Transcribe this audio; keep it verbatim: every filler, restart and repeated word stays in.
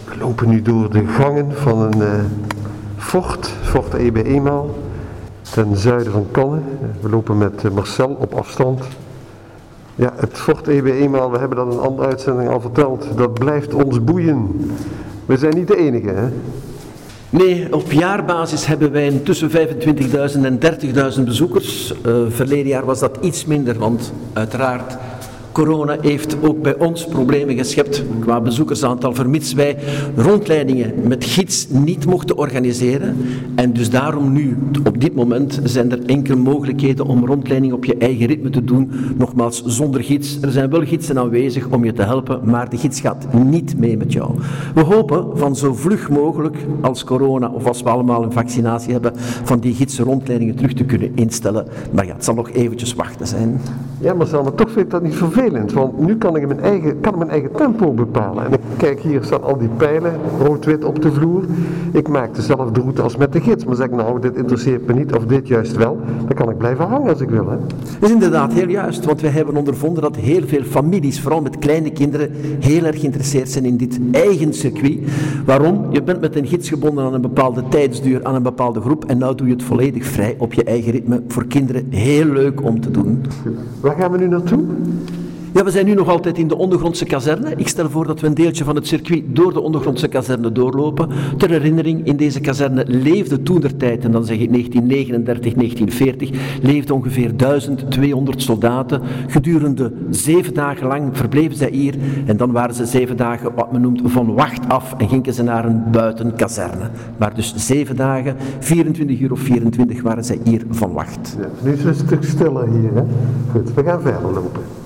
We lopen nu door de gangen van een uh, fort, Fort Ebe Eenmaal, ten zuiden van Cannes. We lopen met uh, Marcel op afstand. Ja, het Fort Ebe Eenmaal, we hebben dat in een andere uitzending al verteld, dat blijft ons boeien. We zijn niet de enige, hè? Nee, op jaarbasis hebben wij tussen vijfentwintigduizend en dertigduizend bezoekers. Uh, verleden jaar was dat iets minder, want uiteraard corona heeft ook bij ons problemen geschept qua bezoekersaantal, vermits wij rondleidingen met gids niet mochten organiseren. En dus daarom nu, op dit moment, zijn er enkele mogelijkheden om rondleiding op je eigen ritme te doen. Nogmaals, zonder gids. Er zijn wel gidsen aanwezig om je te helpen, maar de gids gaat niet mee met jou. We hopen van zo vlug mogelijk als corona of als we allemaal een vaccinatie hebben, van die gidsen rondleidingen terug te kunnen instellen. Maar ja, het zal nog eventjes wachten zijn. Ja, maar zal, maar toch vind ik dat niet vervelend. Want nu kan ik mijn eigen, kan ik mijn eigen tempo bepalen. En ik kijk, hier staan al die pijlen, rood-wit op de vloer. Ik maak dezelfde route als met de gids. Maar zeg ik nou, dit interesseert me niet of dit juist wel, dan kan ik blijven hangen als ik wil. Hè? Dat is inderdaad heel juist, want wij hebben ondervonden dat heel veel families, vooral met kleine kinderen, heel erg geïnteresseerd zijn in dit eigen circuit. Waarom? Je bent met een gids gebonden aan een bepaalde tijdsduur, aan een bepaalde groep, en nou doe je het volledig vrij op je eigen ritme. Voor kinderen heel leuk om te doen. Waar gaan we nu naartoe? Ja, we zijn nu nog altijd in de ondergrondse kazerne. Ik stel voor dat we een deeltje van het circuit door de ondergrondse kazerne doorlopen. Ter herinnering, in deze kazerne leefde toentertijd, en dan zeg ik negentien negenendertig, negentien veertig, leefden ongeveer duizend tweehonderd soldaten. Gedurende zeven dagen lang verbleven zij hier en dan waren ze zeven dagen wat men noemt van wacht af en gingen ze naar een buitenkazerne. Maar dus zeven dagen, vierentwintig uur of vierentwintig waren zij hier van wacht. Ja, nu is het een stuk stiller hier, hè? Goed, we gaan verder lopen.